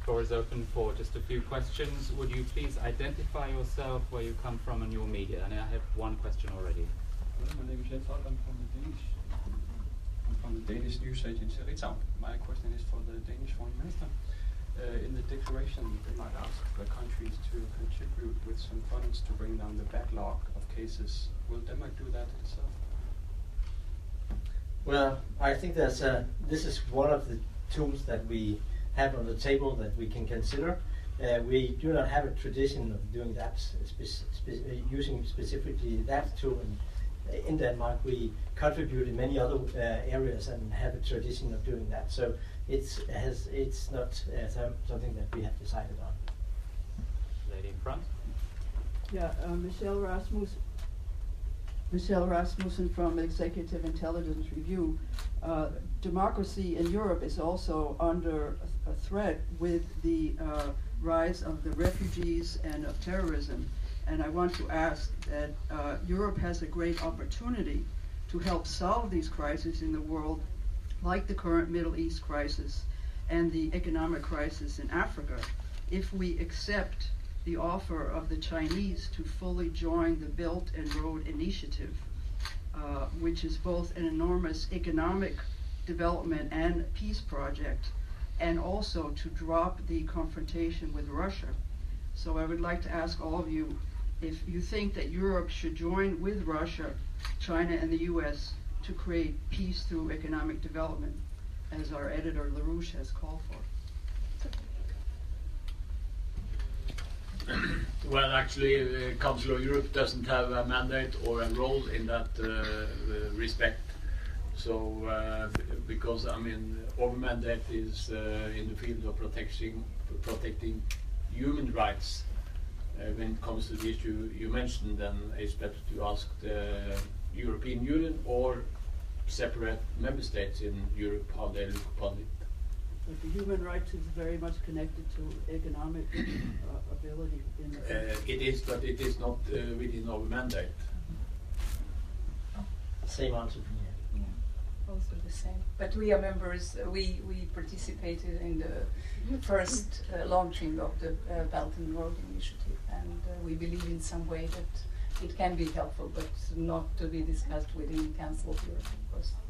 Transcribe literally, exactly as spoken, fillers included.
floor is open for just a few questions. Would you please identify yourself, where you come from, and your media? And I have one question already. Well, my name is Jens Holt. I'm from the Danish. I'm from the Danish news agency Ritzau. My question is for the Danish Foreign Minister. Uh, in the declaration, they might ask the countries to contribute with some funds to bring down the backlog of cases. Will Denmark do that itself? Well, I think that's uh, this is one of the tools that we have on the table that we can consider. Uh, we do not have a tradition of doing that, spe- spe- using specifically that tool. And uh, in Denmark, we contribute in many other uh, areas and have a tradition of doing that. So it's has it's not uh, th- something that we have decided on. Lady in front. Yeah, uh, Michelle Rasmus. Michelle Rasmussen from Executive Intelligence Review. Uh, democracy in Europe is also under a, a threat with the uh, rise of the refugees and of terrorism. And I want to ask that uh, Europe has a great opportunity to help solve these crises in the world, like the current Middle East crisis and the economic crisis in Africa, if we accept the offer of the Chinese to fully join the Belt and Road Initiative, uh, which is both an enormous economic development and peace project, and also to drop the confrontation with Russia. So I would like to ask all of you if you think that Europe should join with Russia, China, and the U S to create peace through economic development, as our editor LaRouche has called for. Well, actually, the Council of Europe doesn't have a mandate or a role in that uh, respect. So, uh, b- because I mean, our mandate is uh, in the field of protecting protecting human rights. Uh, when it comes to the issue you mentioned, then it's better to ask the European Union or separate member states in Europe how they look upon it. But the human rights is very much connected to economic uh, ability. In the Uh, it is, but it is not uh, within our mandate. Same answer from here. Yeah, also the same. But we are members. Uh, we we participated in the first uh, launching of the uh, Belt and Road Initiative, and uh, we believe in some way that it can be helpful, but not to be discussed within the Council of Europe, of course.